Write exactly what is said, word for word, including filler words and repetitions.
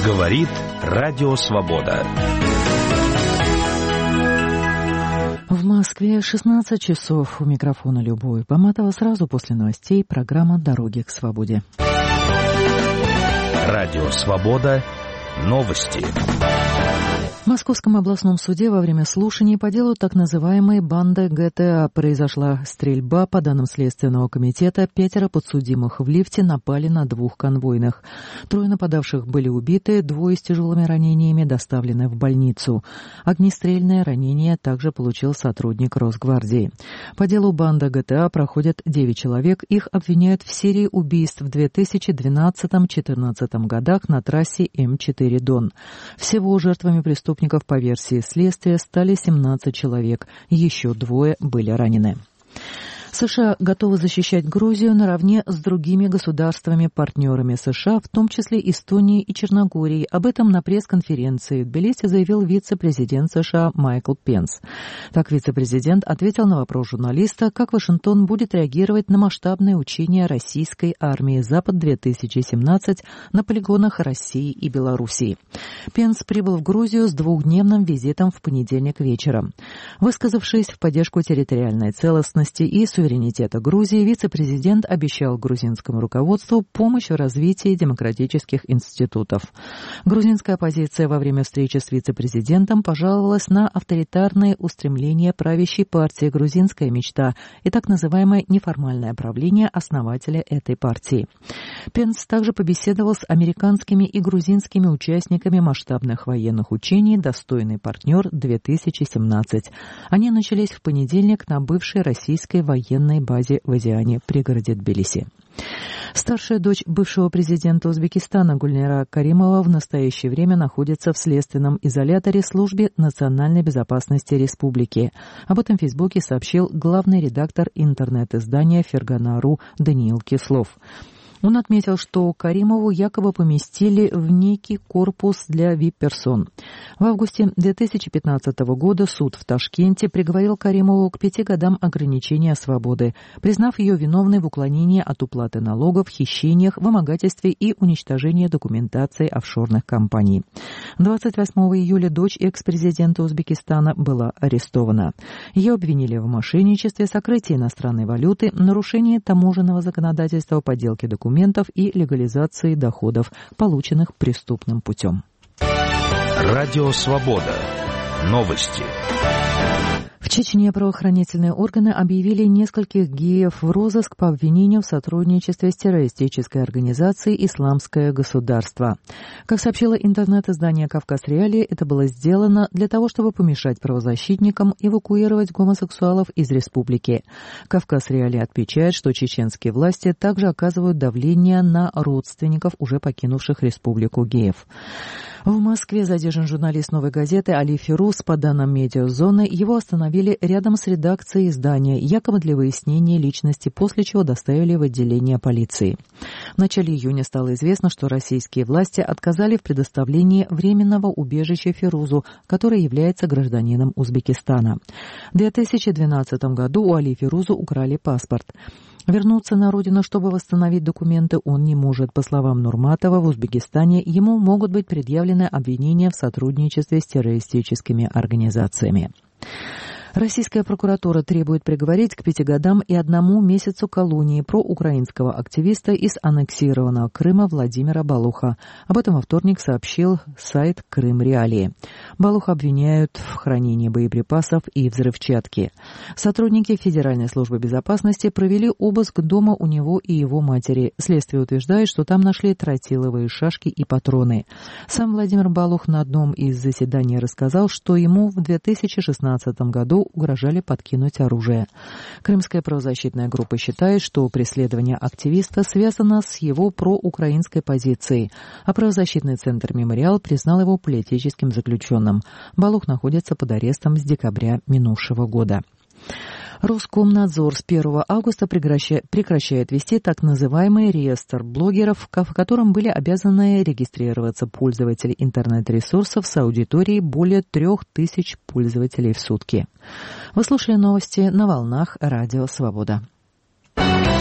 Говорит Радио Свобода. В Москве шестнадцать часов. У микрофона Любовь Баматова. Сразу после новостей программа «Дороги к свободе». Радио Свобода. Новости. В Московском областном суде во время слушаний по делу так называемой банды ГТА произошла стрельба. По данным Следственного комитета, пятеро подсудимых в лифте напали на двух конвойных. Трое нападавших были убиты, двое с тяжелыми ранениями доставлены в больницу. Огнестрельное ранение также получил сотрудник Росгвардии. По делу банды ГТА проходят девять человек. Их обвиняют в серии убийств в две тысячи двенадцатом — две тысячи четырнадцатом годах на трассе Эм четыре Дон. Всего жертвами преступления по версии следствия стали семнадцать человек, еще двое были ранены. США готовы защищать Грузию наравне с другими государствами-партнерами США, в том числе Эстонией и Черногорией. Об этом на пресс-конференции в Тбилиси заявил вице-президент США Майкл Пенс. Так вице-президент ответил на вопрос журналиста, как Вашингтон будет реагировать на масштабные учения российской армии «Запад-две тысячи семнадцать» на полигонах России и Белоруссии. Пенс прибыл в Грузию с двухдневным визитом в понедельник вечером. Высказавшись в поддержку территориальной целостности и суверенитета Грузии, вице-президент обещал грузинскому руководству помощь в развитии демократических институтов. Грузинская оппозиция во время встречи с вице-президентом пожаловалась на авторитарные устремления правящей партии «Грузинская мечта» и так называемое неформальное правление основателя этой партии. Пенс также побеседовал с американскими и грузинскими участниками масштабных военных учений «Достойный партнер-две тысячи семнадцать». Они начались в понедельник на бывшей российской военной военной базе в Азиане, пригороде Тбилиси. Старшая дочь бывшего президента Узбекистана Гульнара Каримова в настоящее время находится в следственном изоляторе службы национальной безопасности республики. Об этом в Фейсбуке сообщил главный редактор интернет-издания Фергана.ру Даниил Кислов. Он отметил, что Каримову якобы поместили в некий корпус для вип-персон. В августе две тысячи пятнадцатого года суд в Ташкенте приговорил Каримову к пяти годам ограничения свободы, признав ее виновной в уклонении от уплаты налогов, хищениях, вымогательстве и уничтожении документации офшорных компаний. двадцать восьмого июля дочь экс-президента Узбекистана была арестована. Ее обвинили в мошенничестве, сокрытии иностранной валюты, нарушении таможенного законодательства, подделке документов, документов и легализации доходов, полученных преступным путем. Радио Свобода. Новости. В Чечне правоохранительные органы объявили нескольких геев в розыск по обвинению в сотрудничестве с террористической организацией «Исламское государство». Как сообщило интернет-издание «Кавказ Реалии», это было сделано для того, чтобы помешать правозащитникам эвакуировать гомосексуалов из республики. «Кавказ Реалии» отмечает, что чеченские власти также оказывают давление на родственников уже покинувших республику геев. В Москве задержан журналист «Новой газеты» Али Фируз. По данным медиазоны, его остановили рядом с редакцией издания, якобы для выяснения личности, после чего доставили в отделение полиции. В начале июня стало известно, что российские власти отказали в предоставлении временного убежища Фирузу, который является гражданином Узбекистана. В две тысячи двенадцатом году у Али Фирузу украли паспорт. Вернуться на родину, чтобы восстановить документы, он не может. По словам Нурматова, в Узбекистане ему могут быть предъявлены обвинения в сотрудничестве с террористическими организациями. Российская прокуратура требует приговорить к пяти годам и одному месяцу колонии проукраинского активиста из аннексированного Крыма Владимира Балуха. Об этом во вторник сообщил сайт «Крым Реалии». Балуха обвиняют в хранении боеприпасов и взрывчатки. Сотрудники Федеральной службы безопасности провели обыск дома у него и его матери. Следствие утверждает, что там нашли тротиловые шашки и патроны. Сам Владимир Балух на одном из заседаний рассказал, что ему в две тысячи шестнадцатом году угрожали подкинуть оружие. Крымская правозащитная группа считает, что преследование активиста связано с его проукраинской позицией, а правозащитный центр «Мемориал» признал его политическим заключенным. Балух находится под арестом с декабря минувшего года. Роскомнадзор с первого августа прекращает вести так называемый реестр блогеров, в котором были обязаны регистрироваться пользователи интернет-ресурсов с аудиторией более трех тысяч пользователей в сутки. Вы слушали новости на волнах Радио Свобода.